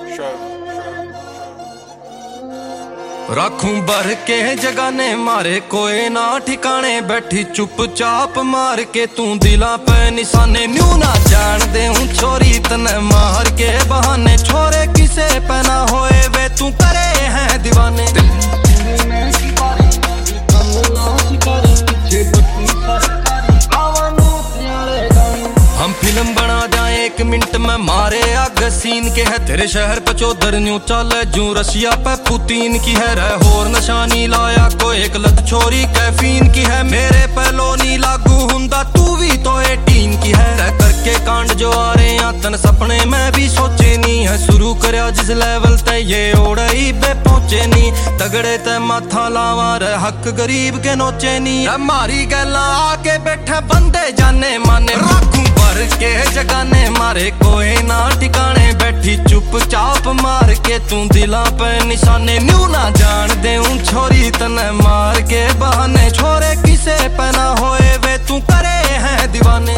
रखूं भर के जगाने मारे कोई ना ठिकाने, बैठी चुपचाप मार के तू दिला पे निशाने। न्यू ना जान दे हूँ छोरी तने मार के बहाने, छोरे किसे पहना होए वे तू करे हैं दीवाने। हम फिल्म बना जाए 1 मिनट में मारे आग सीन के है, तेरे शहर पे चौधर न्यू चल जू रशिया पे पुतीन की है। रह होर नशानी लाया को एक लत छोरी कैफीन की है, मेरे पहलो नी लागू हुंदा तू भी तो 18 की है। तय करके कांड जो आ रहे हैं तन सपने में भी सोचे नी है, शुरू करया जिस लेवल ते ये ओड़ई बे पहुंचे नी। तगड़े ते माथा लावा रे हक गरीब के नोचे नी, मारी गैला आके बैठे बंदे जाने माने। रखूं भर के जगाने मारे कोई ना ठिकाने, बैठी चुपचाप मार के तू दिला पे निशाने। न्यू ना जान दे हूँ छोरी तने मार के बहाने, छोरे किसे पहना होए वे तू करे हैं दीवाने।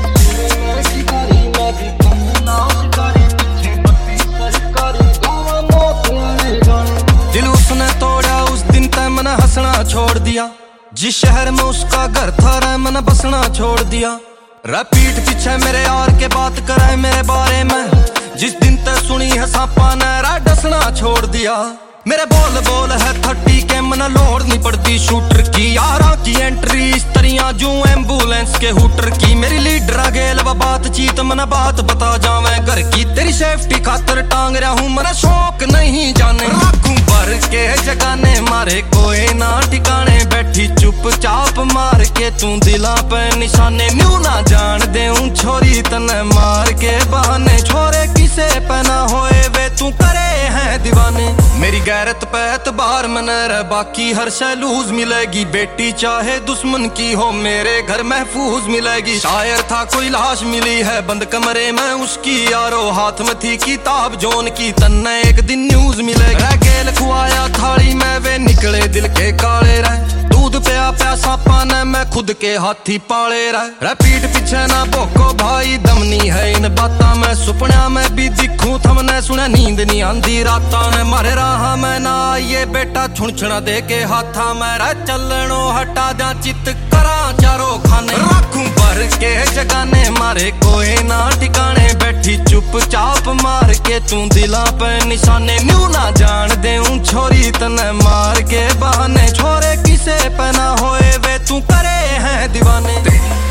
दिल उसने तोड़ा उस दिन तय मैंने हंसना छोड़ दिया, जिस शहर में उसका घर था रे मैंने बसना छोड़ दिया। पीठ पीछे मेरे यार के बात करे मेरे बारे में, जिस दिन तक सुनी है सांपा ने डसना छोड़ दिया। मेरे बोल बोल है 30 के मन लोड नहीं पड़ती शूटर की, यारा की एंट्री इस तरिया जो एम्बुलेंस के हुटर की। मेरी लीडर गेल व बातचीत मन बात बता जावे घर की, तेरी सेफ्टी खातर टांग रहा हूँ मन शौक नहीं जाने। रखूं भर के जगाने मारे कोई ना ठिकाने, बैठी चुपचाप मार के तू दिला पे निशाने। न्यू ना जान दे हूँ छोरी तने मार के बहाने, छोरे किसे पहना होए वे तू करे हैं दीवाने। मेरी गैरत पे एतबार में न रह, बाकी हर शय लूज मिलेगी, बेटी चाहे दुश्मन की हो मेरे घर महफूज मिलेगी। शायर था कोई लाश मिली है बंद कमरे में उसकी, यारो हाथ में थी किताब जोन की, तन्ने एक दिन न्यूज मिलेगी। गेल खुआया थाली में वे निकले दिल के काले रह, दूध पिया प्यासा पाने में खुद के हाथी पाले रह। पीठ पीछे ना भोको भाई दमनी है इन बाता में, सुपना में भी दिखूं थमने सुने नींद नहीं आंदी राता ने। मारे राह में ना ये बेटा छुणछुणा दे के हाथा में, रह चलनो हटा जा चित करा चारों खाने। रखूं भर के जगाने मारे कोई ना ठिकाने, बैठी चुपचाप मार के तू दिला पे निशाने। न्यू ना जान दे हूँ छोरी तने मार के बहाने, छोरे किसे पहना होए वे तू करे हैं दीवाने।